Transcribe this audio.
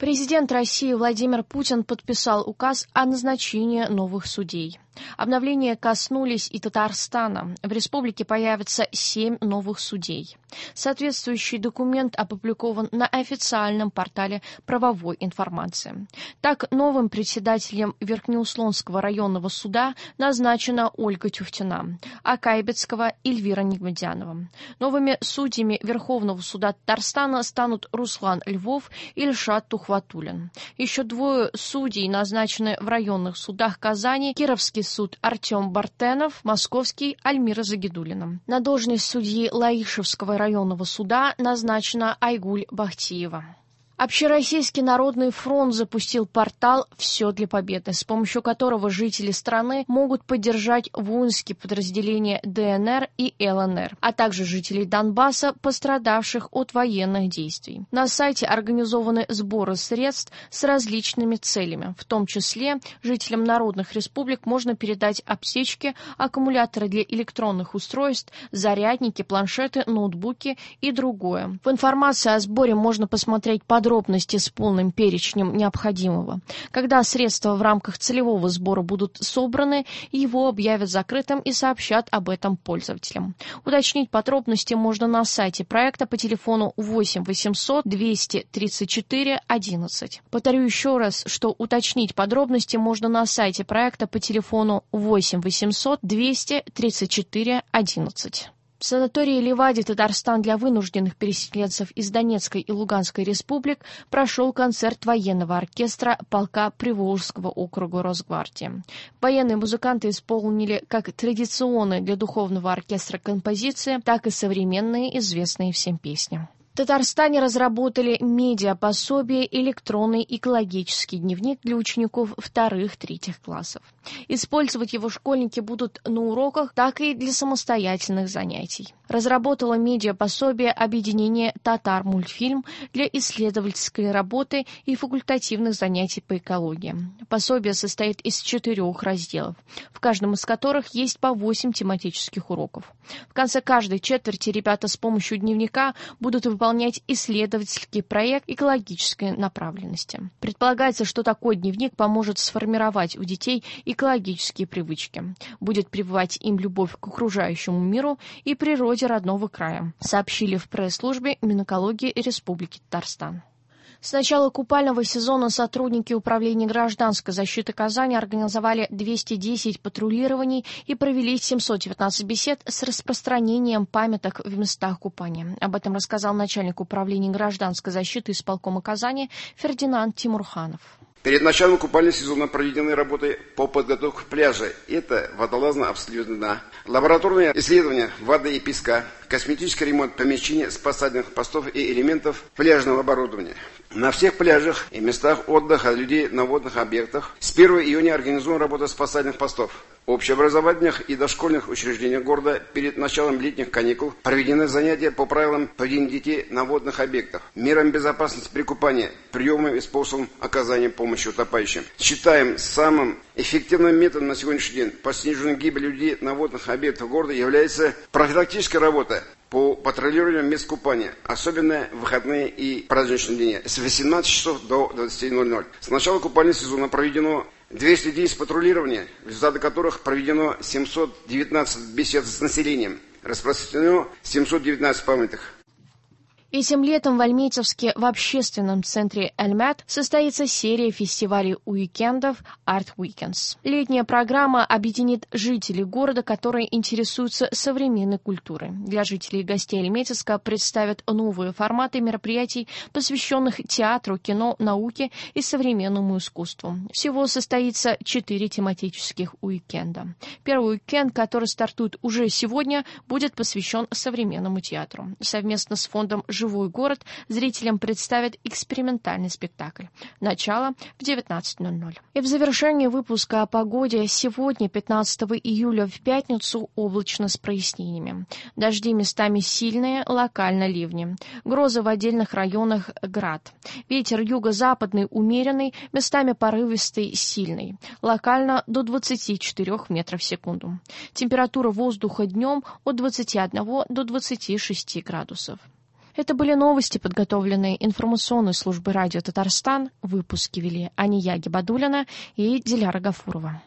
Президент России Владимир Путин подписал указ о назначении новых судей. Обновления коснулись и Татарстана. В республике появится 7 новых судей. Соответствующий документ опубликован на официальном портале правовой информации. Так, новым председателем Верхнеуслонского районного суда назначена Ольга Тюфтина, а Кайбецкого – Эльвира Нигматянова. Новыми судьями Верховного суда Татарстана станут Руслан Львов и Ильшат Тухватуллин. Еще 2 судей назначены в районных судах Казани, Кировский суд Артем Бартенов, Московский Альмира Загидуллина. На должность судьи Лаишевского районного суда назначена Айгуль Бахтиева. Общероссийский народный фронт запустил портал «Все для победы», с помощью которого жители страны могут поддержать воинские подразделения ДНР и ЛНР, а также жителей Донбасса, пострадавших от военных действий. На сайте организованы сборы средств с различными целями, в том числе жителям народных республик можно передать аптечки, аккумуляторы для электронных устройств, зарядники, планшеты, ноутбуки и другое. В информации о сборе можно посмотреть подробности с полным перечнем необходимого. Когда средства в рамках целевого сбора будут собраны, его объявят закрытым и сообщат об этом пользователям. Уточнить подробности можно на сайте проекта по телефону 8 800 234 11. Повторю еще раз, что уточнить подробности можно на сайте проекта по телефону 8 800 234 11. В санатории Ливади, Татарстан, для вынужденных переселенцев из Донецкой и Луганской республик прошел концерт военного оркестра полка Приволжского округа Росгвардии. Военные музыканты исполнили как традиционные для духовного оркестра композиции, так и современные, известные всем песни. В Татарстане разработали медиапособие «Электронный экологический дневник» для учеников 2-3 классов. Использовать его школьники будут на уроках, так и для самостоятельных занятий. Разработало медиапособие объединение «Татар-мультфильм» для исследовательской работы и факультативных занятий по экологии. Пособие состоит из 4 разделов, в каждом из которых есть по 8 тематических уроков. В конце каждой четверти ребята с помощью дневника будут выполнять исследовательский проект экологической направленности. Предполагается, что такой дневник поможет сформировать у детей экологические привычки, будет прививать им любовь к окружающему миру и природе родного края, сообщили в пресс-службе Минэкологии Республики Татарстан. С начала купального сезона сотрудники Управления гражданской защиты Казани организовали 210 патрулирований и провели 719 бесед с распространением памяток в местах купания. Об этом рассказал начальник Управления гражданской защиты исполкома Казани Фердинанд Тимурханов. Перед началом купального сезона проведены работы по подготовке пляжа. Это водолазное обследование дна, лабораторные исследования воды и песка, косметический ремонт помещений, спасательных постов и элементов пляжного оборудования. На всех пляжах и местах отдыха людей на водных объектах с 1 июня организована работа спасательных постов. В общеобразовательных и дошкольных учреждениях города перед началом летних каникул проведены занятия по правилам поведения детей на водных объектах, мерам безопасности при купании, приемам и способам оказания помощи утопающим. Считаем самым эффективным методом на сегодняшний день по снижению гибели людей на водных объектах города является профилактическая работа по патрулированию мест купания, особенно в выходные и праздничные дни, с 18 часов до 20:00. С начала купального сезона проведено 210 патрулирований, в результате которых проведено 719 бесед с населением, распространено 719 памяток. Этим летом в Альметьевске в общественном центре «Альмат» состоится серия фестивалей уикендов «Art Weekends». Летняя программа объединит жителей города, которые интересуются современной культурой. Для жителей и гостей Альметьевска представят новые форматы мероприятий, посвященных театру, кино, науке и современному искусству. Всего состоится 4 тематических уикенда. Первый уикенд, который стартует уже сегодня, будет посвящен современному театру. Совместно с фондом «Живой город» зрителям представят экспериментальный спектакль. Начало в 19:00. И в завершении выпуска о погоде сегодня, 15 июля, в пятницу, облачно с прояснениями. Дожди местами сильные, локально ливни. Грозы в отдельных районах, град. Ветер юго-западный умеренный, местами порывистый, сильный. Локально до 24 метров в секунду. Температура воздуха днем от 21 до 26 градусов. Это были новости, подготовленные информационной службой радио Татарстан. Выпуски вели Ания Гибадуллина и Диляра Гафурова.